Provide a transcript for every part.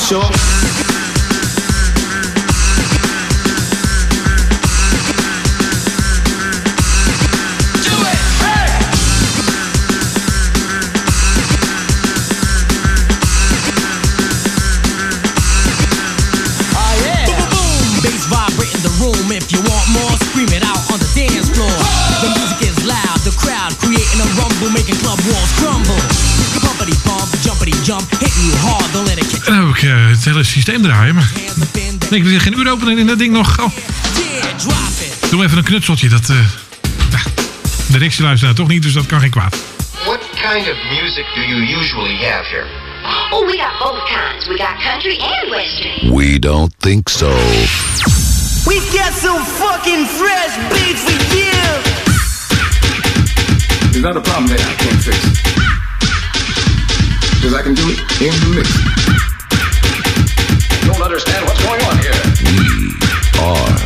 sure. If you want more, scream it out on the dance floor. The music is loud, the crowd creating a rumble, making club walls crumble. Pumpity pump, jumpity jump, hitting you hard, don't let it kick. En ook het hele systeem draaien, maar ik denk dat er geen uur openen in dat ding nog. Oh. Doe even een knutseltje, dat de directie luistert toch niet, dus dat kan geen kwaad. What kind of music do you usually have here? Oh, we got both kinds. We got country and western. We don't think so. We got some fucking fresh beats for you. There's not a problem that I can't fix. Because I can do it in the mix. I don't understand what's going on here. We are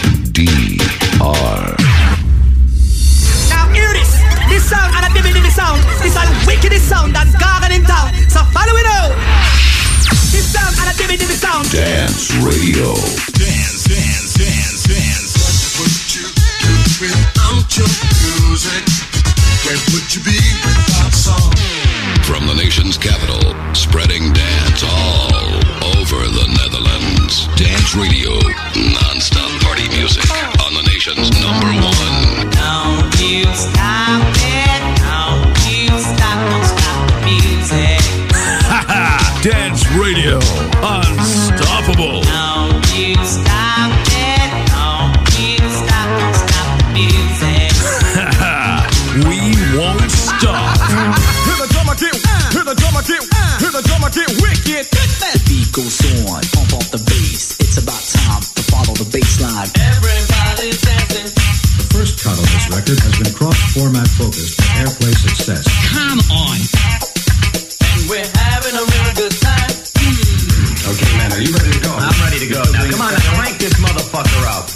DR. Now hear this. This sound and a dividend sound. This is the wickedest sound that's garden in town. So follow it out. This sound and a dividend sound. Dance Radio. Dance, dance, dance, dance. What would you do without your music? Where would you be without song? From the nation's capital, spreading dance all over the Netherlands. Dance Radio, non-stop party music on the nation's number one. Don't you stop it, don't you stop, don't stop the music. Dance Radio, unstoppable. Don't you stop it, don't you stop, don't stop the music. We won't stop. Hear the drummer get, hear the drummer get, hear the drummer get wicked. The beat goes on, pump up the bass. It's about time to follow the bass line. Everybody's dancing. The first cut on this record has been cross-format focused for airplay success. Come on. And we're having a real good time. Okay, man, are you ready to go? I'm ready to go. Now, come on, now crank this motherfucker up.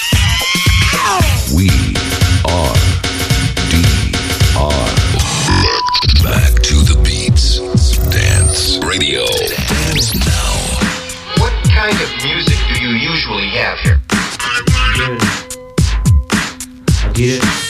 We are DR. Back to the beats. Dance Radio. Dance now. What kind of music do you usually have here? I get it.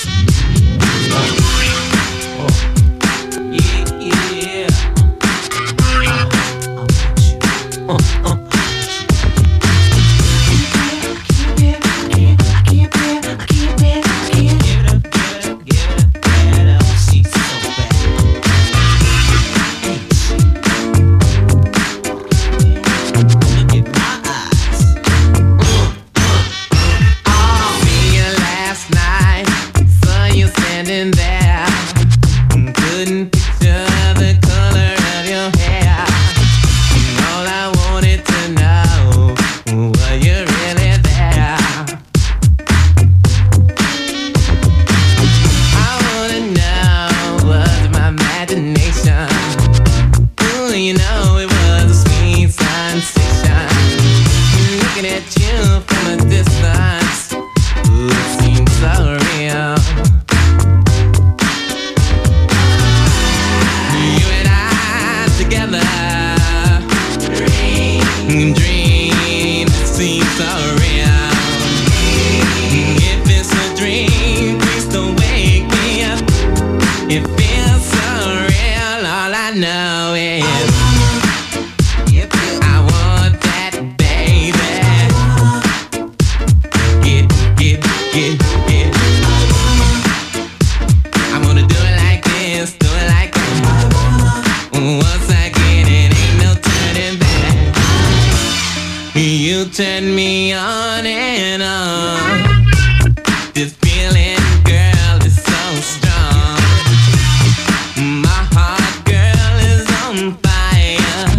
Turn me on and on. This feeling, girl, is so strong. My heart, girl, is on fire.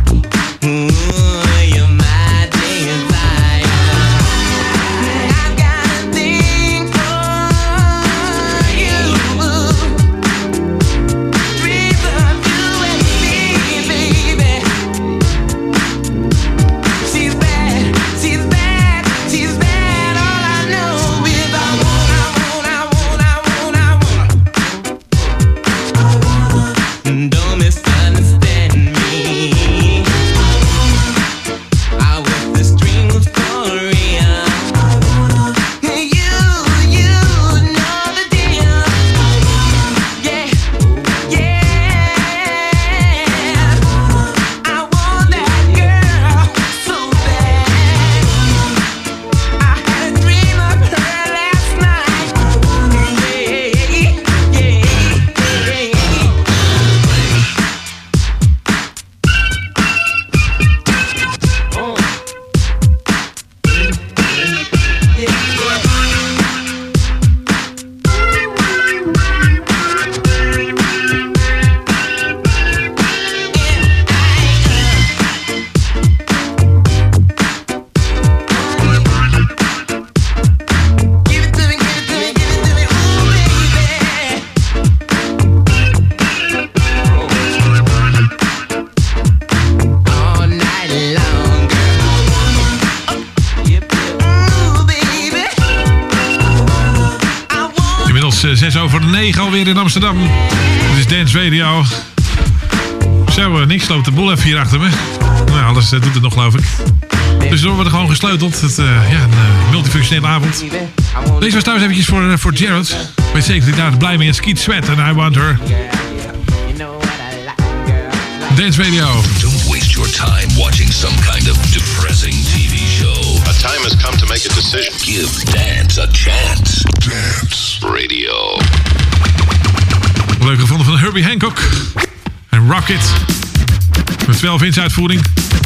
Ooh, you're my desire. I've got a thing for you. Dreams of you and me, baby. She's bad, she's bad, she's bad. 9 alweer in Amsterdam. Dit is Dance Radio. Zo, niks loopt de boel even hier achter me. Nou, alles doet het nog, geloof ik. Dus er wordt gewoon gesleuteld. Een multifunctionele avond. Deze was trouwens eventjes voor Jared. Ik weet zeker dat hij daar blij mee is. Keith Sweat en I Want Her. Dance Radio. Don't waste your time watching some kind of depressing TV show. A time has come to make a decision. Give dance a chance. Dance Radio. Leuk gevonden van Herbie Hancock. En Rocket. Met 12-inch uitvoering.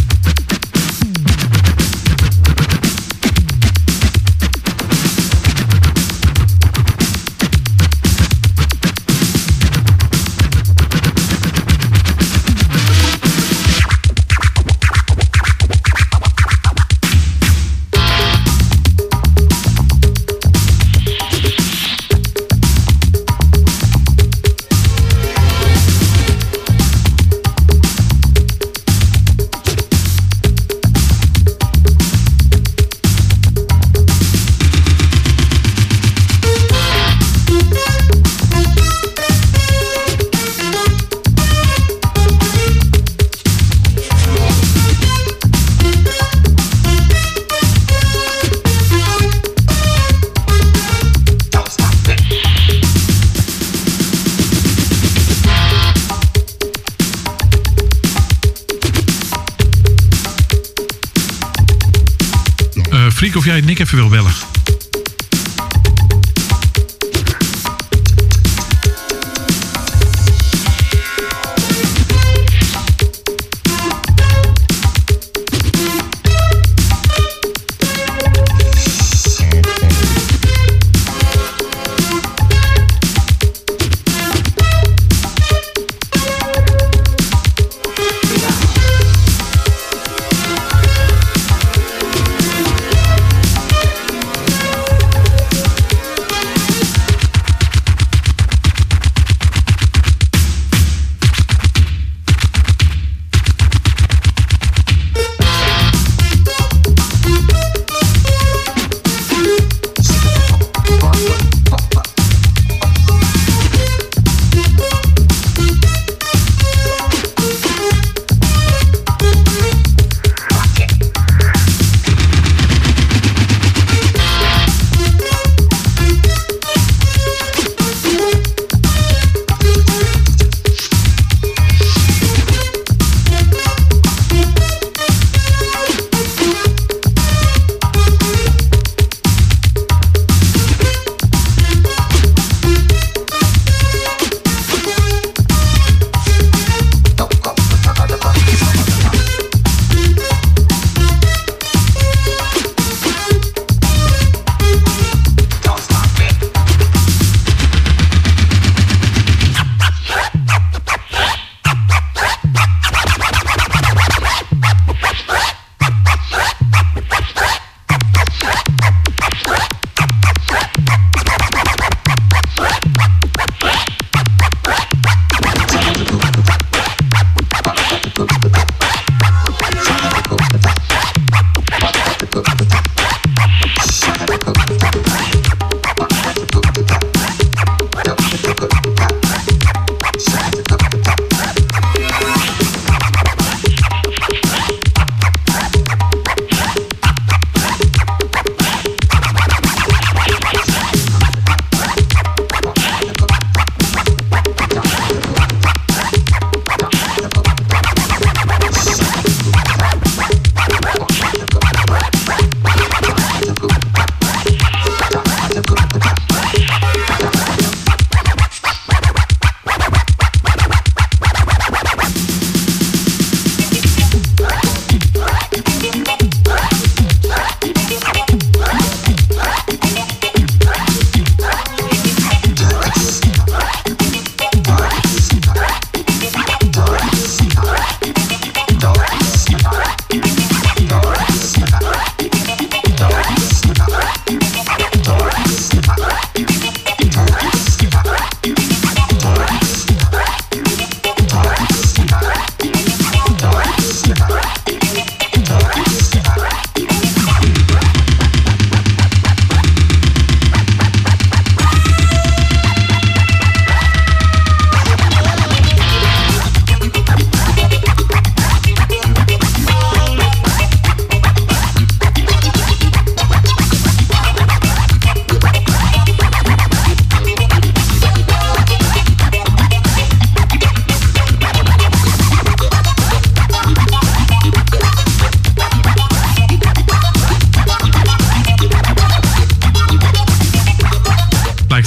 Freak, of jij Nick even wil bellen.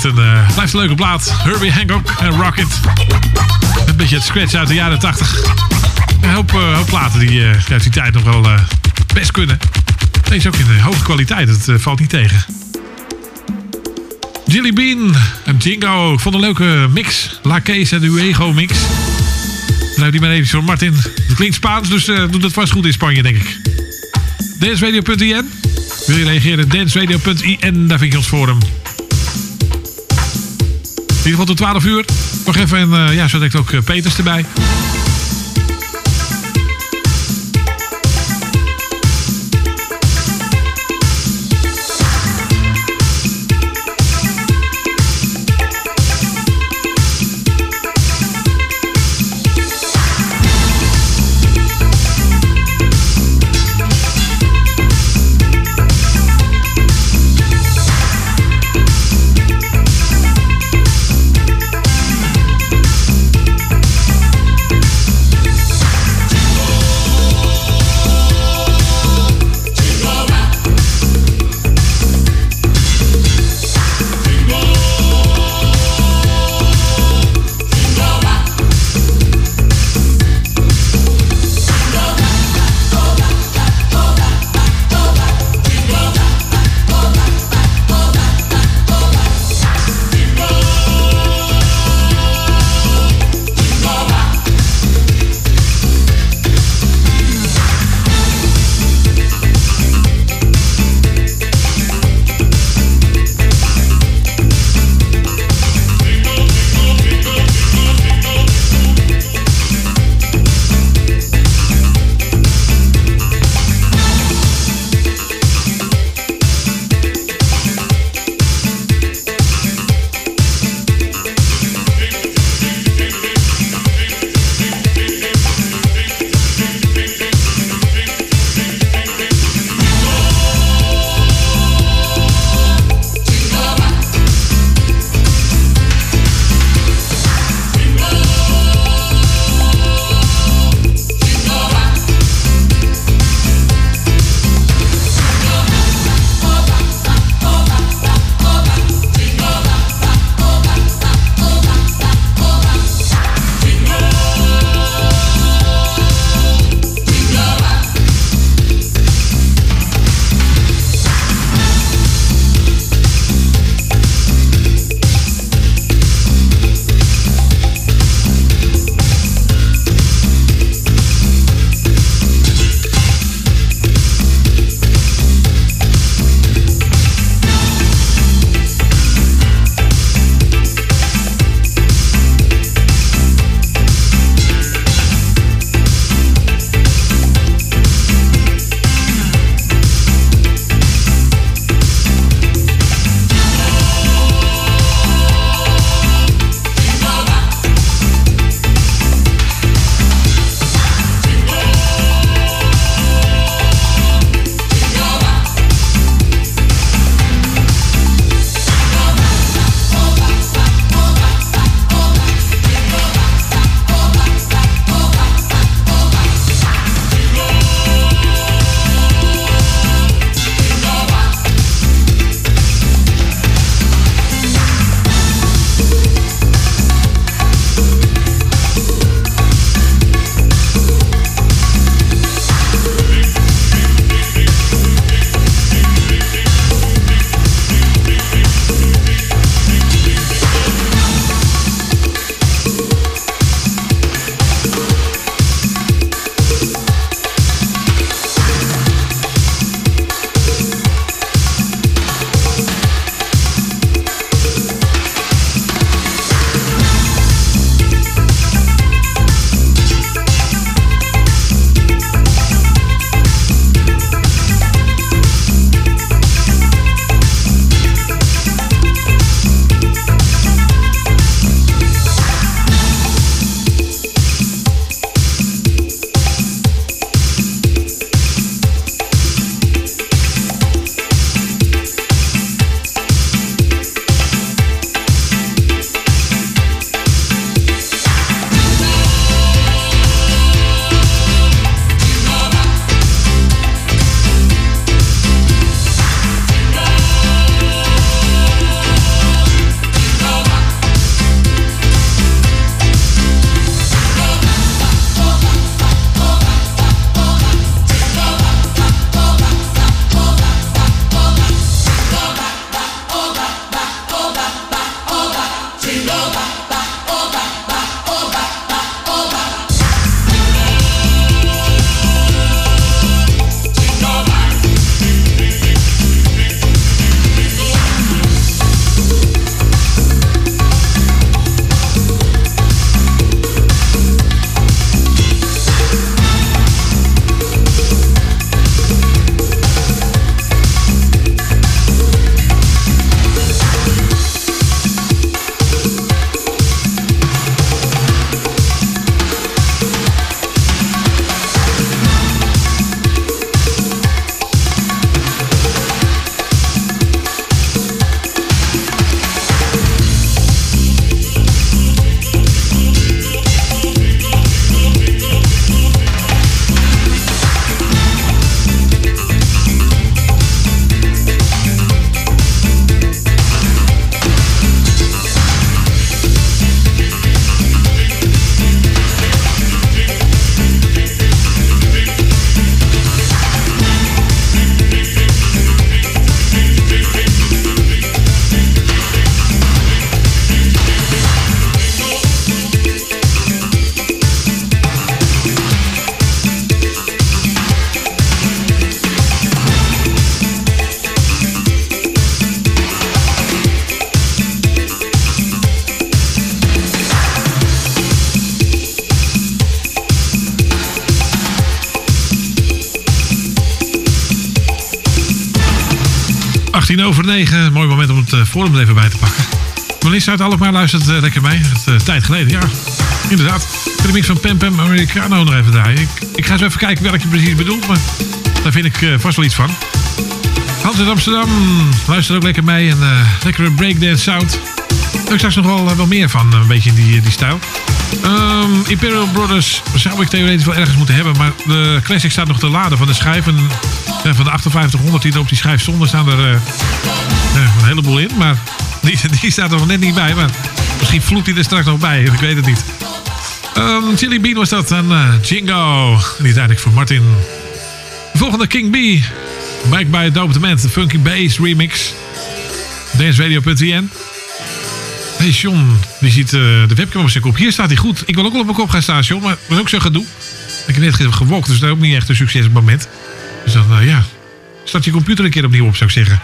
blijft een leuke plaat. Herbie Hancock en Rocket. Een beetje het scratch uit de jaren 80. Een hoop platen die uit die tijd nog wel best kunnen. Deze ook in hoge kwaliteit, dat valt niet tegen. Jelly Bean en Jingo. Ik vond een leuke mix. La Case en Uego mix. Nou, die maar even voor Martin. Het klinkt Spaans, dus doet het vast goed in Spanje, denk ik. danceradio.in. Wil je reageren? danceradio.in. Daar vind je ons forum. In ieder geval tot 12 uur. Nog even en zo denk ik ook Peters erbij. 9:18. Mooi moment om het forum er even bij te pakken. Melissa uit Alkmaar luistert lekker mee. Tijd geleden, ja. Inderdaad. Ik kan de mix van Pam Pam Americano nog even draaien. Ik ga zo even kijken welke je precies bedoelt, maar daar vind ik vast wel iets van. Hans uit Amsterdam luistert ook lekker mee. En lekkere breakdance sound. Daar heb ik straks nog wel meer van, een beetje in die stijl. Imperial Brothers zou ik theoretisch wel ergens moeten hebben, maar de classic staat nog te laden van de schijf. En van de 5800 die er op die schijf stonden, staan er een heleboel in. Maar die staat er nog net niet bij. Maar misschien vloekt hij er straks nog bij, ik weet het niet. Chili Bean was dat en Jingo. En die uiteindelijk voor Martin. De volgende King B. Back by Dope the Man, de Funky Bass remix. danceradio.nl. Hey John, die ziet de webcam op zijn kop. Hier staat hij goed. Ik wil ook wel op mijn kop gaan staan, John, maar dat is ook zo gedoe. Ik heb net gewokt, dus dat is ook niet echt een succes op het moment. Dus dan, start je computer een keer opnieuw op, zou ik zeggen.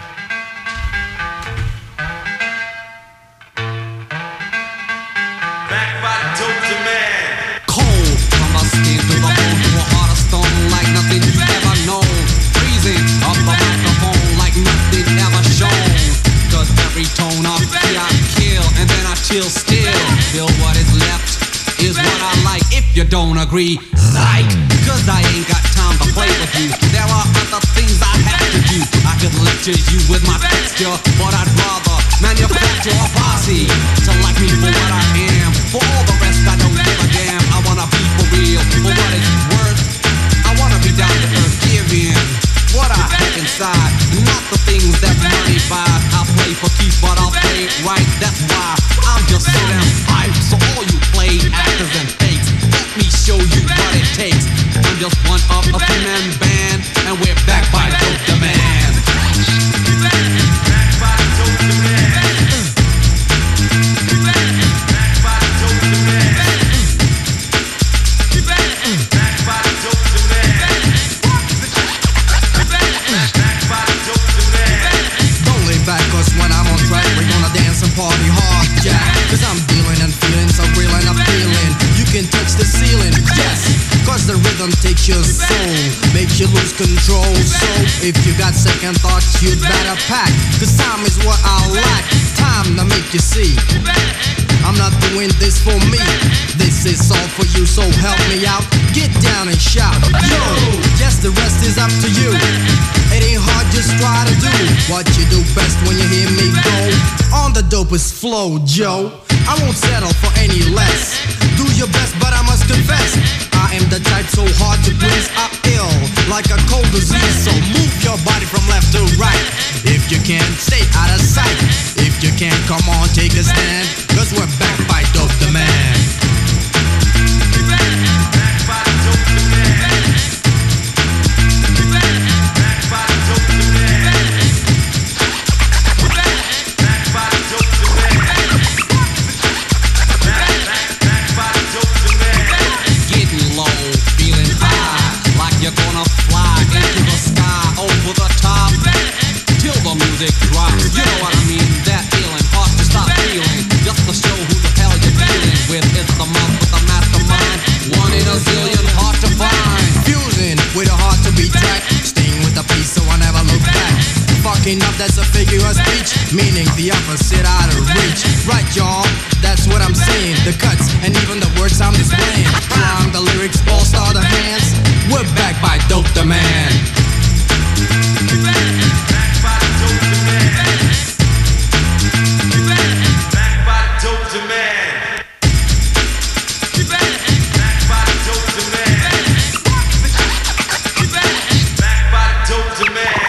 Chill still, feel what is left is what I like. If you don't agree, psych, cause I ain't got time to play with you. There are other things I have to do. I could lecture you with my texture, but I'd rather manufacture a posse to like me for what I am. For all the rest I don't give a damn. I wanna be for real, for what it's worth. I wanna be down to earth, give in what I have inside, not the things that money buys. I'll play for keeps, but I'll play it right. That's why I'm just so damn hyped. So all you play actors and fakes, let me show you what it takes. I'm just one of a two-man band, and we're backed by Dope the Man. Backed by Dope the Man. Backed by Dope the Man. Backed by Dope the Man. Don't lay back, cause when I'm on track, we're gonna dance and party hard, Jack. Cause I'm dealing and feeling so real and appealing. You can touch the ceiling, yes, cause the rhythm takes your soul, makes you lose control. So if you got second thoughts, you'd better pack, cause time is what I lack. Time to make you see I'm not doing this for me, this is all for you, so help me out. Get down and shout, yo, yes, the rest is up to you. It ain't hard, just try to do what you do best when you hear me go on the dopest flow, Joe. I won't settle for any less. Do your best, but I must confess, I am the type so hard to please. I'm ill, like a cold disease. So move your body from left to right. If you can, stay out of sight. If you can't, come on, take a stand, cause we're backed by Dope the Man. Backed by Dope the Man. Backed by Dope the Man. Backed by Dope the Man. Backed by Dope the Man. Getting low, feeling high, like you're gonna fly into the sky, over the top, till the music drops. You know what I mean? That feeling, hard to stop feeling, just to show who the hell you're dealing with. It's the month with the mastermind, one in a zillion, hard to find. Fusing with a heart to be tracked, staying with the peace so I never look back. Fucking up, that's a figure of speech, meaning the opposite out of reach. Right, y'all, that's what I'm saying. The cuts and even the words I'm displaying, from the lyrics, all star the hands. We're backed by Dope the Man. Backed by Dope the Man. Backed by Dope the Man. Backed by Dope the Man. Backed by Dope the Man.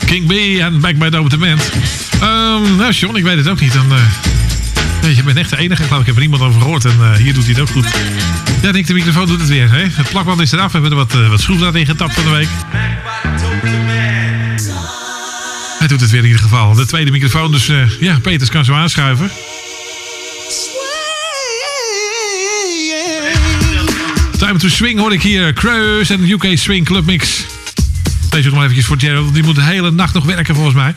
King B en Back by the Open. Nou, John, ik weet het ook niet. Dan, je bent echt de enige, geloof ik. Ik heb er niemand over gehoord en hier doet hij het ook goed. Ja, Nick, de microfoon doet het weer. Hè? Het plakband is eraf. We hebben er wat schroefdraad in getapt van de week. Hij doet het weer in ieder geval. De tweede microfoon, dus ja, Peters kan zo aanschuiven. Time to Swing hoor ik hier. Creus en UK Swing Club Mix. Deze nog maar eventjes voor Gerald, want die moet de hele nacht nog werken volgens mij.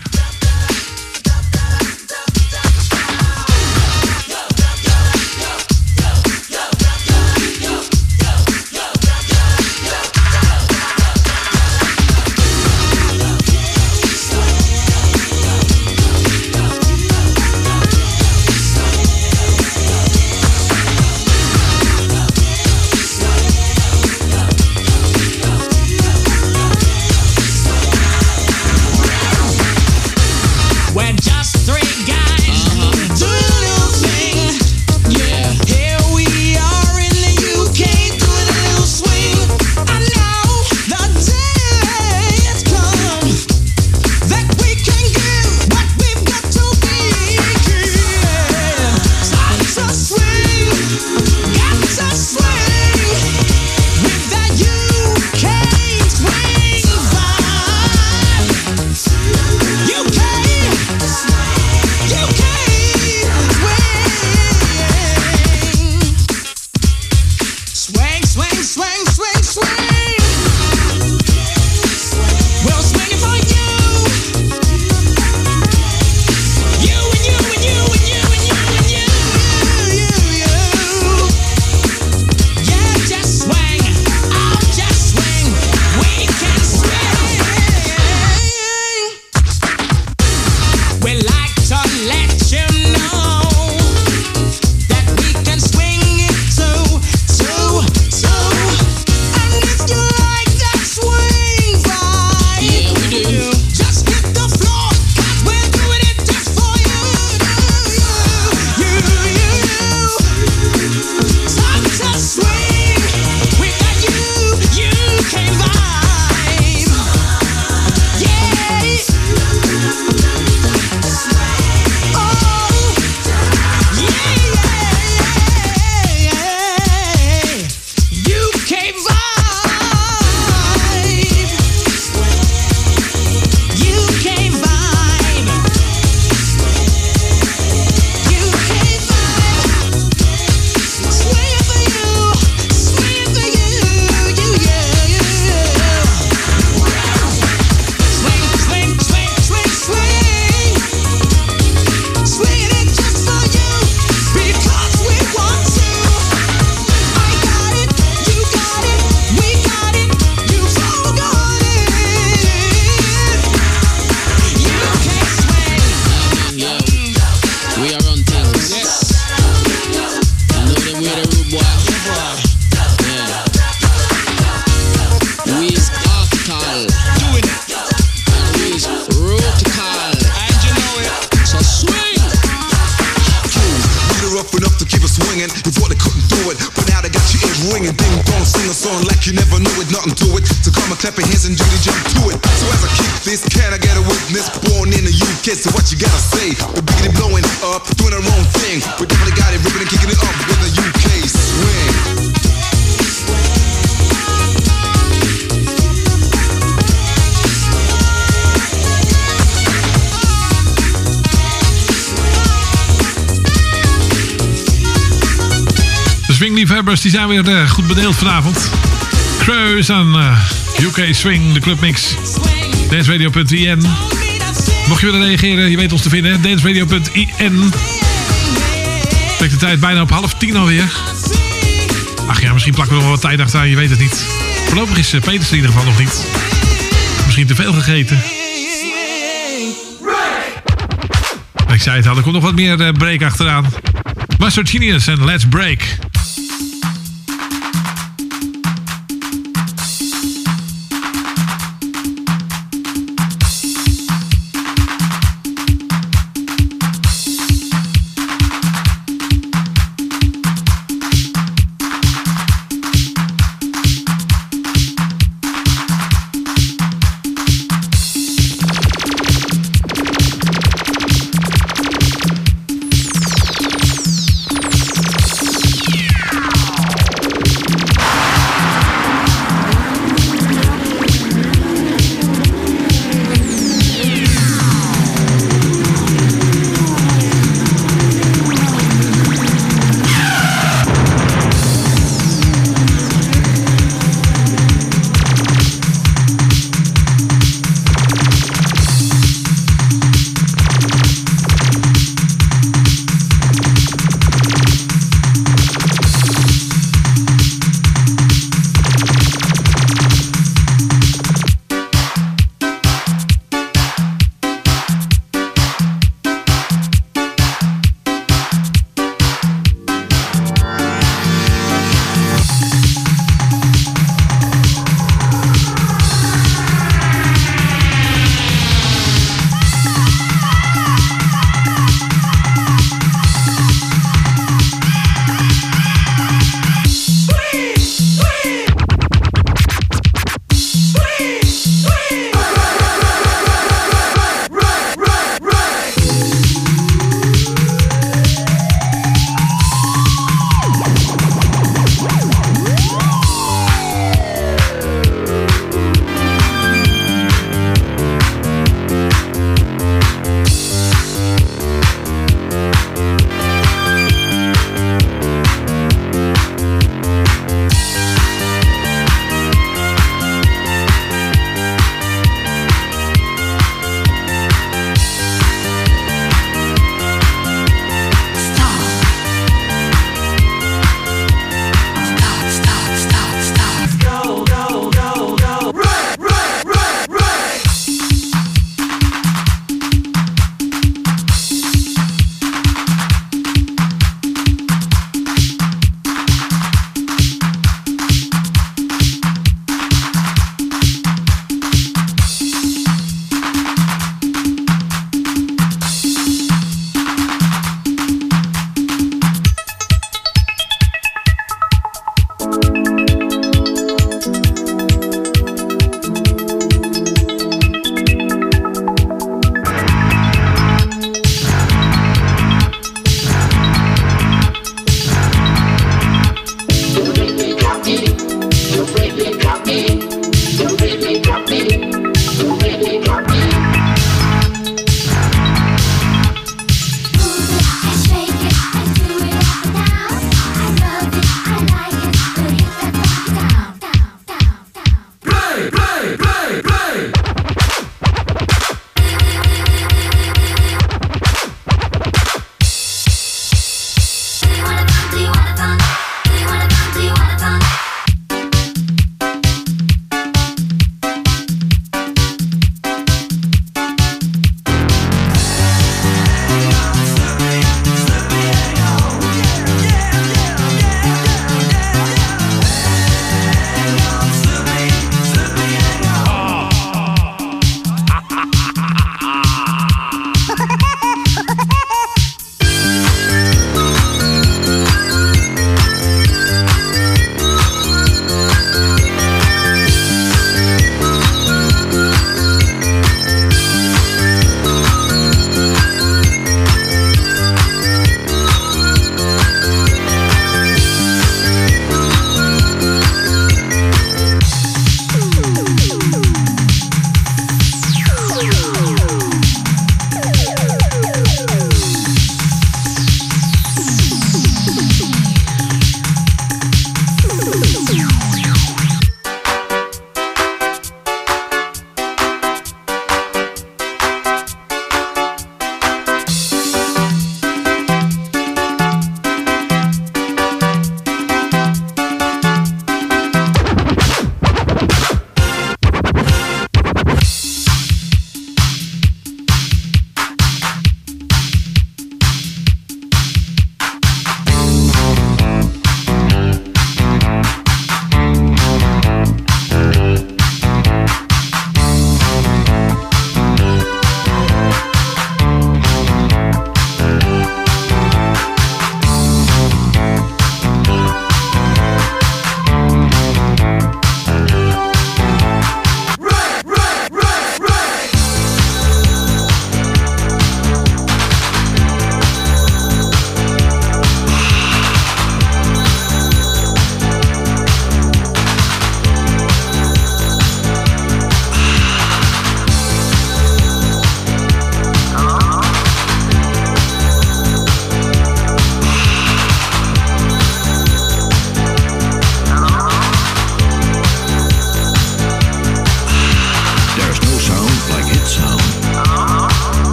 Swingliefhebbers die zijn weer goed bedeeld vanavond. Creus aan UK Swing, de clubmix. Danceradio.in. Mocht je willen reageren, je weet ons te vinden. Danceradio.in. Trekt de tijd bijna op 9:30 alweer. Ach ja, misschien plakken we nog wat tijd achteraan, je weet het niet. Voorlopig is Peters in ieder geval nog niet. Misschien te veel gegeten. Ik zei het al, er komt nog wat meer break achteraan. Master Genius en Let's Break.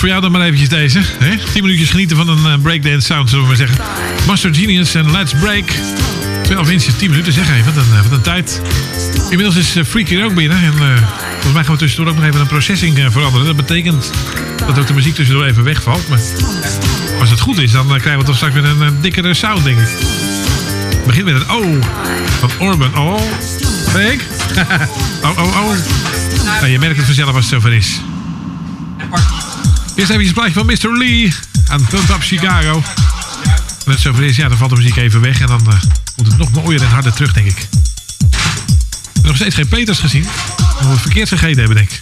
voor jou dan maar eventjes deze. Hè? 10 minuutjes genieten van een breakdance sound, zullen we maar zeggen. Master Genius en Let's Break. 12 inches, 10 minuten, zeg even. Wat een tijd. Inmiddels is Freaky er ook binnen. En volgens mij gaan we tussendoor ook nog even een processing veranderen. Dat betekent dat ook de muziek tussendoor even wegvalt. Maar als het goed is, dan krijgen we toch straks weer een dikkere sound, denk ik. Het begint met het O van Orban. Oh, Freek? oh. Nou, je merkt het vanzelf als het zover is. Eerst even een plaatje van Mr. Lee aan Pump Up Chicago. En het zover is, ja, dan valt de muziek even weg. En dan komt het nog mooier en harder terug, denk ik. Ik heb nog steeds geen Peters gezien. Dat we het verkeerd gegeten hebben, denk ik.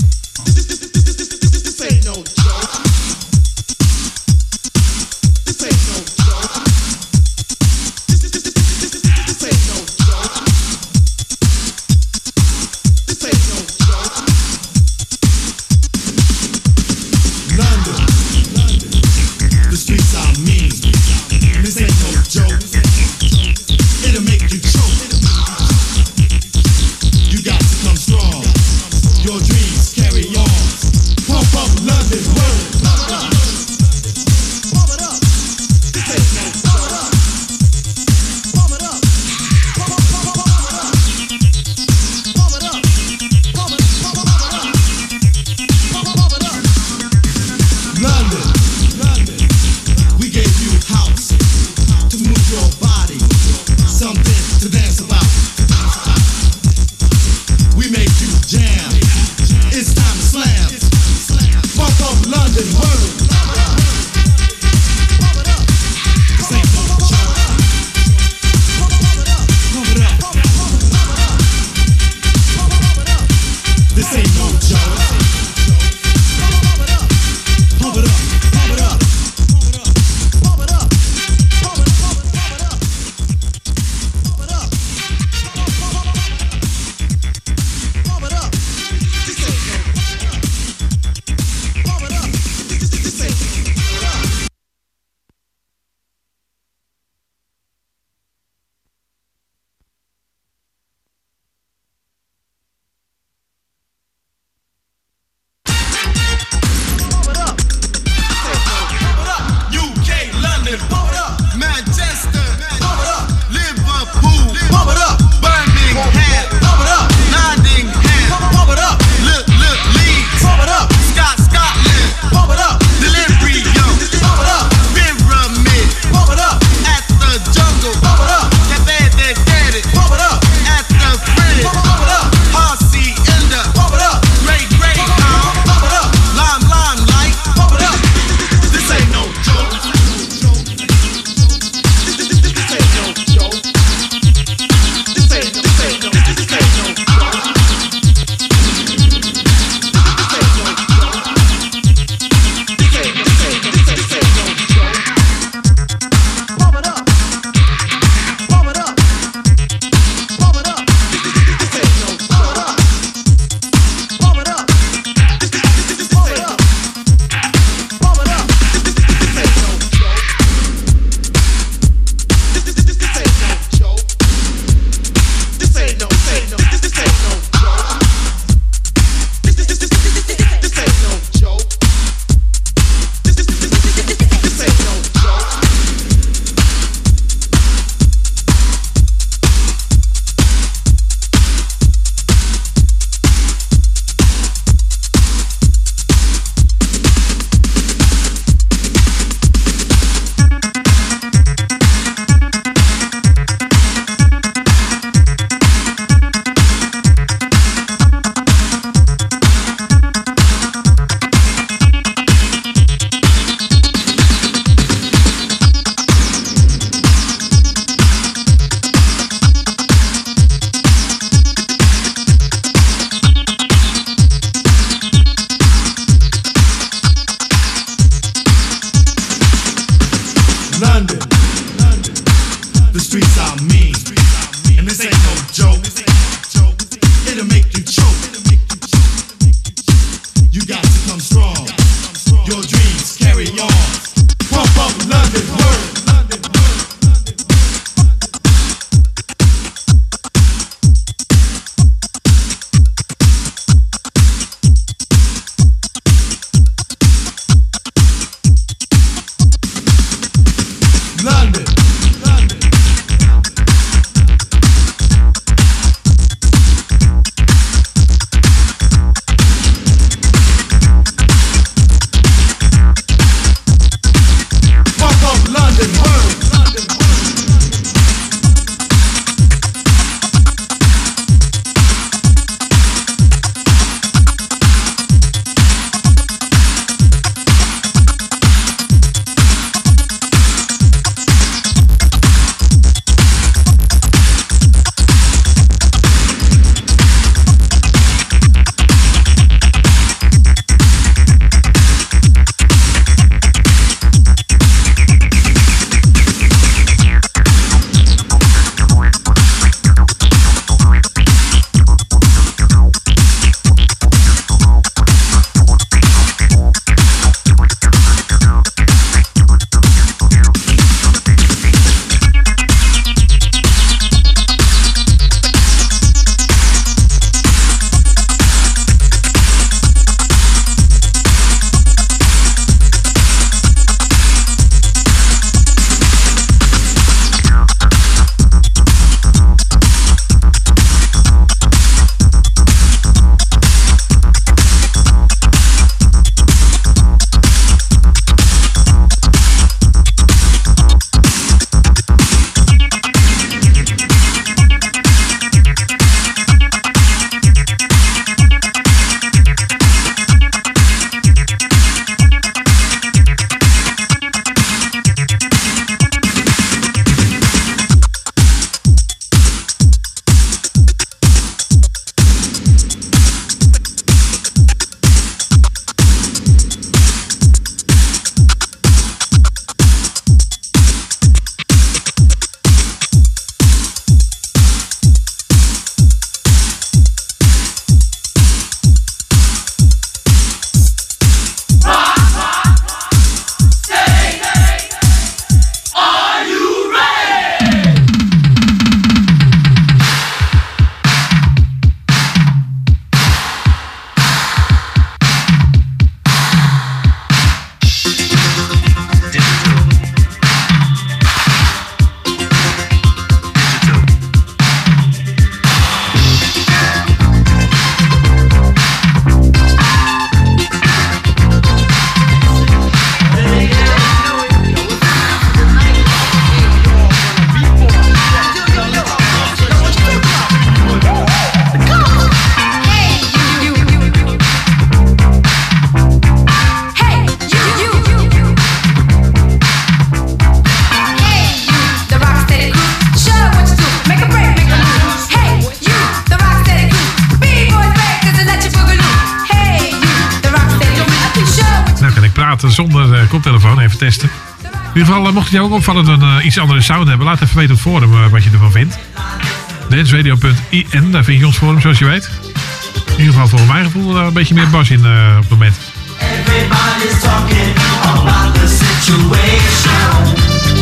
koptelefoon. Even testen. In ieder geval, mocht het jou ook opvallen dan iets andere sound hebben, laat even weten op het forum wat je ervan vindt. danceradio.in, daar vind je ons forum zoals je weet. In ieder geval volgens mijn gevoel een beetje meer bas in op het moment. Everybody's talking about the situation.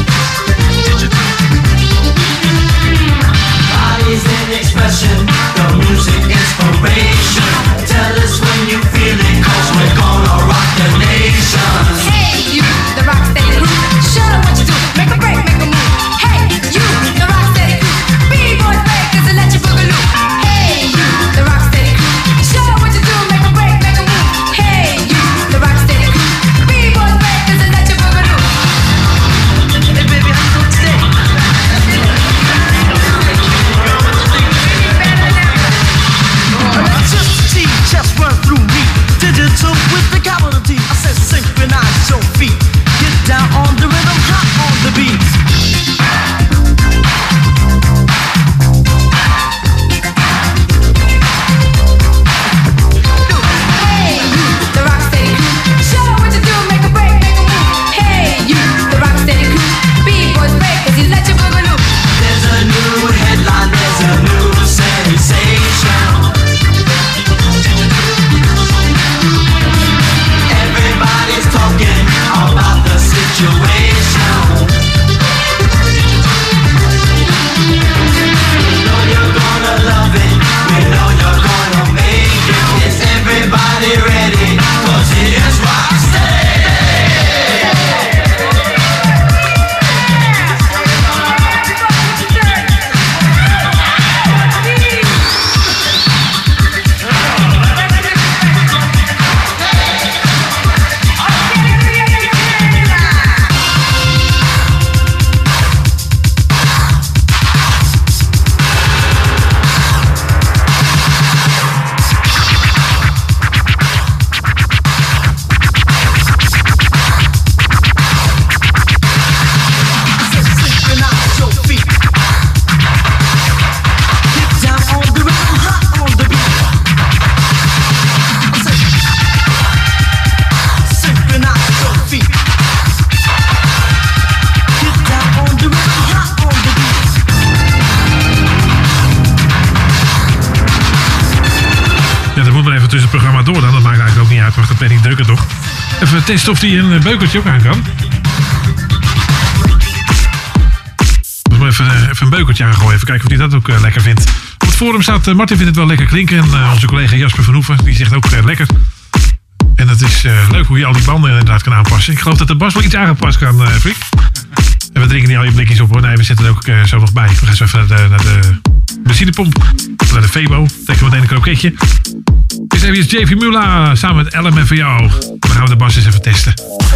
Bodies in expression, the music inspiration. Tell us when you feel it, 'cause we're gonna rock the nation. Hey, you, the rock steady crew, show them what you do. Make a break, make a move. Hey, you, the rock steady crew, B-boys breakers and let you boogaloo. Hey, you, the rock steady crew, show them what you do. Make a break, make a move. Hey, you, the rock steady crew, B-boys breakers and let you boogaloo. Hey, baby, how you doing today? Electricity just run through me. Digital with the capital D. I said synchronize your feet. Get down on the rhythm, hot on the beat. Hey, you, the rock steady crew, show them what you do. Make a break, make a move. Hey, you, the rock steady crew, B-boys breakers, you let you boogaloo. There's a new headline, there's a new sensation. Everybody's talking about the situation. We know you're gonna love it, we know you're gonna make it. Is everybody ready? 'Cause here's Rocksteady. Synchronize your feet. Get down on the rhythm, hot on the beat. I said, synchronize your feet. Get down on the rhythm, hot on the beat. Ja, dat moet maar even tussen het programma door dan. Dat maakt eigenlijk ook niet uit. Wacht, dat ben ik drukker toch. Even testen of die een beukertje ook aan kan. Moet maar even een beukertje aangooien. Even kijken of hij dat ook lekker vindt. Op het forum staat, Martin vindt het wel lekker klinken. En onze collega Jasper van Hoeven, die zegt ook lekker. En het is leuk hoe je al die banden inderdaad kan aanpassen. Ik geloof dat de bas wel iets aangepast kan, Frik. En we drinken niet al je blikjes op hoor. Nee, we zetten er ook zo nog bij. We gaan zo even naar de benzinepomp. Of naar de Febo. Trekken we meteen een kroketje. Dit is even JV Mula samen met LM en voor jou. Dan gaan we de bas eens even testen.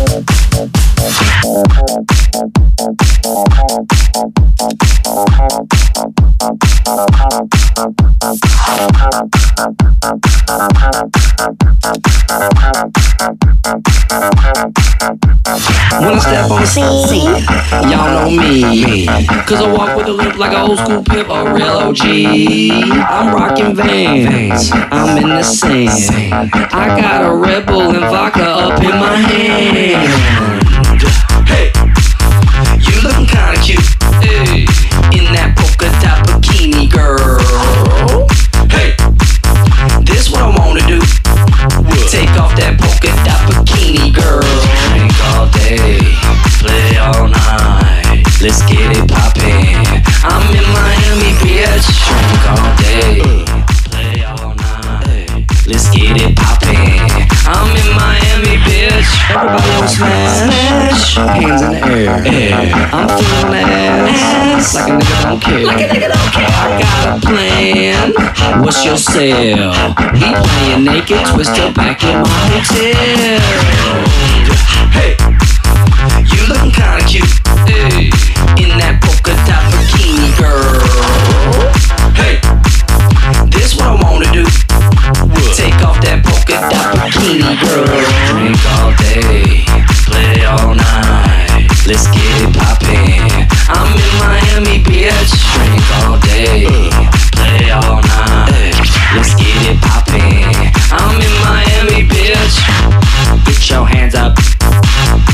When I step on the scene, y'all know me. 'Cause I walk with a limp like an old school pimp, a real OG. I'm rocking Vans, I'm in the sand. I got a Red Bull and vodka up in my hand. Hey, you looking kinda cute, hey, in that polka dot bikini, girl. Hey, this what I wanna do. Take off that polka dot bikini, girl. Drink all day, play all night. Let's get it poppin'. I'm in Miami, bitch. Drink all day, play all night. Let's get it poppin'. I'm in Miami, bitch. Everybody on smash, hands in the air. I'm feeling ass like a nigga don't care. I got a plan. What's your sale? We playing naked, twister back in my hotel. Hey, you looking kinda cute, hey, in that polka dot bikini, girl. Hey, this what I wanna do. Take off that polka dot bikini, girl. Drink all day, play all night. Let's get it poppin'. I'm in Miami, bitch. Drink all day, play all night. Let's get it poppin'. I'm in Miami, bitch. Get your hands up.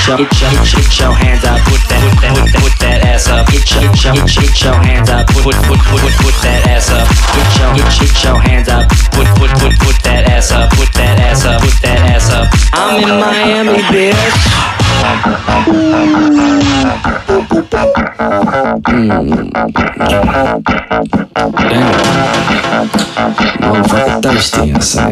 Get your hands up, put that ass up. Get your hands up, put that ass up. Get your hands up, put that ass up, put that ass up, put that ass up. I'm in Miami, bitch. Damn. Motherfucker thirsty, I say.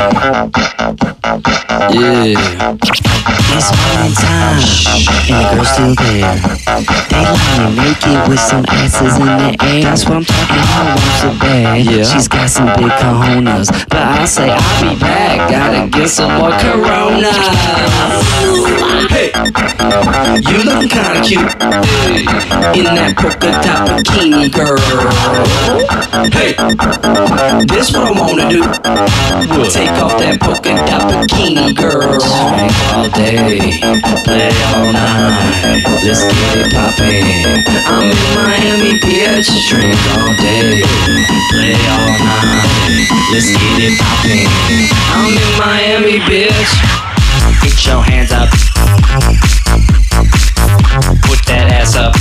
Yeah. It's morning time, and the girl's still there. They lying naked with some asses in the air. That's what I'm talking about, wants a bag. Yeah. She's got some big cojones, but I'll say I'll be back. Gotta get some more Corona. Hey, you looking kinda cute in that polka dot bikini, girl. Hey, this what I wanna do. Take off that polka dot bikini, girl. Drink all day, play all night. Let's get it poppin'. I'm in Miami, bitch. Drink all day, play all night. Let's get it poppin'. I'm in Miami, bitch. Get your hands up. Put that ass up.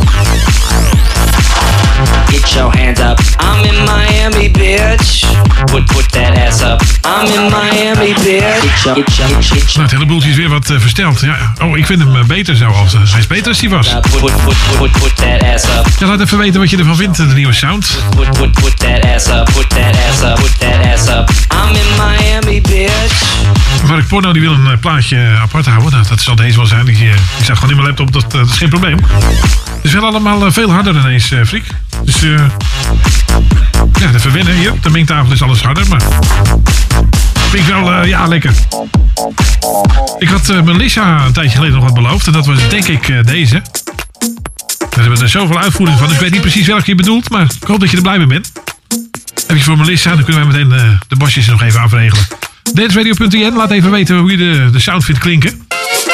Get your hands up. I'm in Miami, bitch. Put that ass up. I'm in Miami, bitch. Nou, het hele boeltje is weer wat versteld. Ja. Oh, ik vind hem beter zo als hij is beter als hij was. Put that ass up. Ja, laat even weten wat je ervan vindt, de nieuwe sound. Put that ass up. Put that ass up. Put that ass up. I'm in Miami, bitch. Mark Porno die wil een plaatje apart houden. Nou, dat zal deze wel zijn. Ik zag gewoon in mijn laptop, dat is geen probleem. Het is wel allemaal veel harder ineens, Friek. Dus ja, de verwennen hier. Op de mengtafel is alles harder, maar vind ik wel, ja, lekker. Ik had Melissa een tijdje geleden nog wat beloofd. En dat was denk ik deze. Daar hebben we er zoveel uitvoering van. Dus ik weet niet precies welke je bedoelt. Maar ik hoop dat je er blij mee bent. Even voor Melissa. Dan kunnen wij meteen de basjes nog even afregelen. Danceradio.nl. Laat even weten hoe je de sound vindt klinken.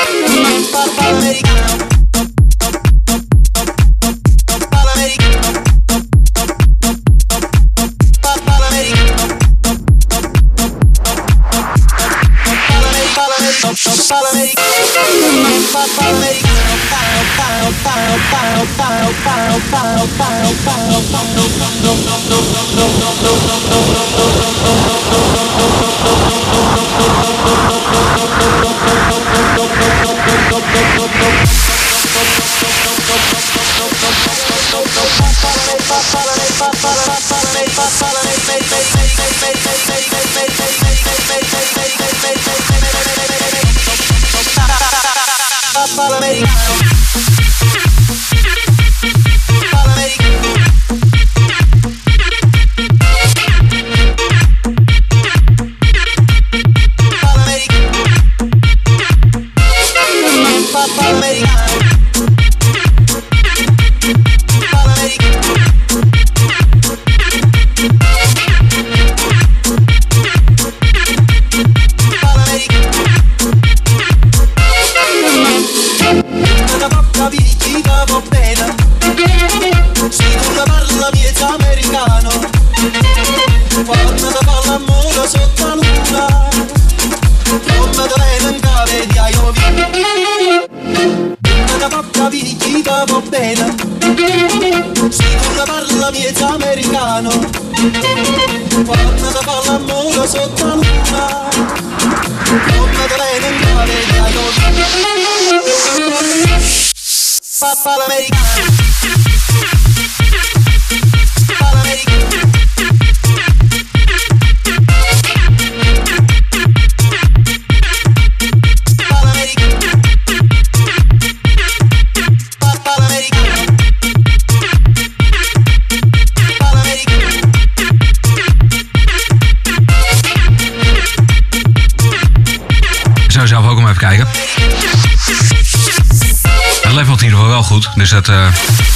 Dus dat gaat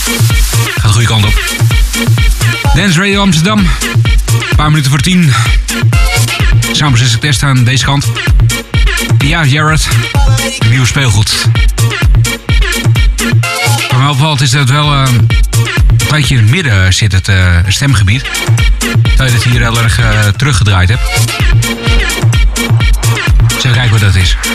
de goede kant op. Dance Radio Amsterdam. Een paar minuten voor 10. Samen 6 test aan deze kant. Ja, Jared. Nieuw speelgoed. Wat mij opvalt is dat het wel een tijdje in het midden zit, het stemgebied. Terwijl je het hier heel erg teruggedraaid hebt. Zo kijken wat dat is.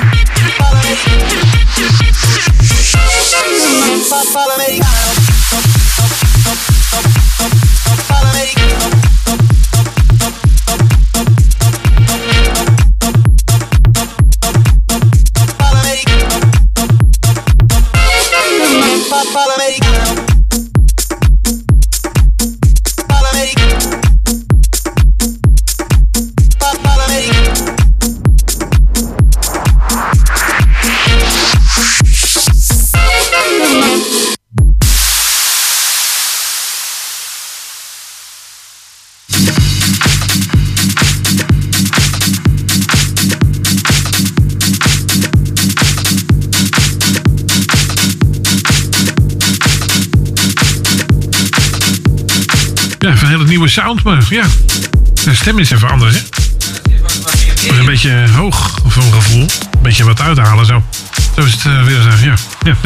Ja, even een hele nieuwe sound, maar ja, de stem is even anders, hè? Een beetje hoog, voor mijn gevoel. Een beetje wat uithalen, zo. Zo is het weer zo, ja.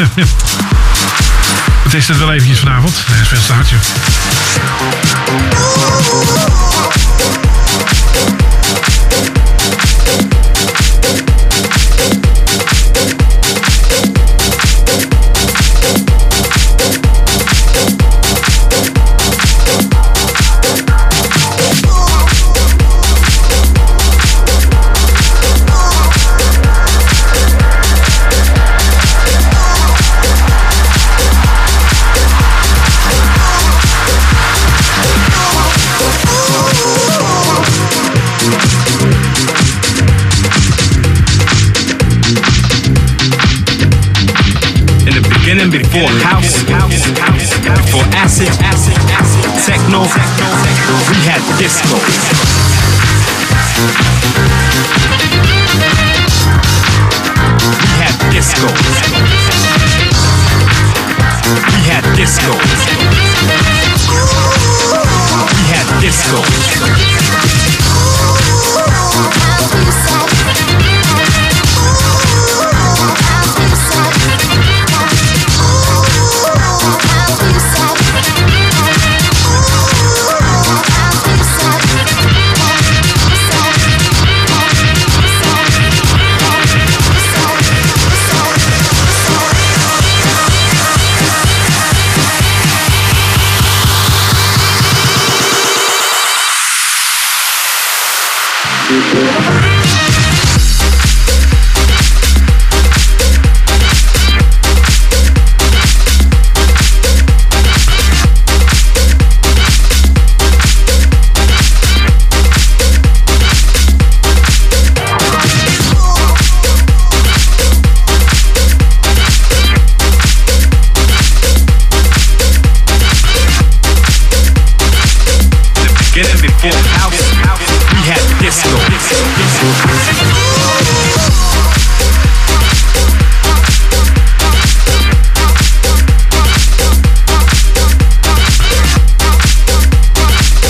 We testen het wel eventjes vanavond. Hij is veel staartje. Before house, before acid, techno, we had disco. We had disco. We had disco. We had disco. Before house, we had disco.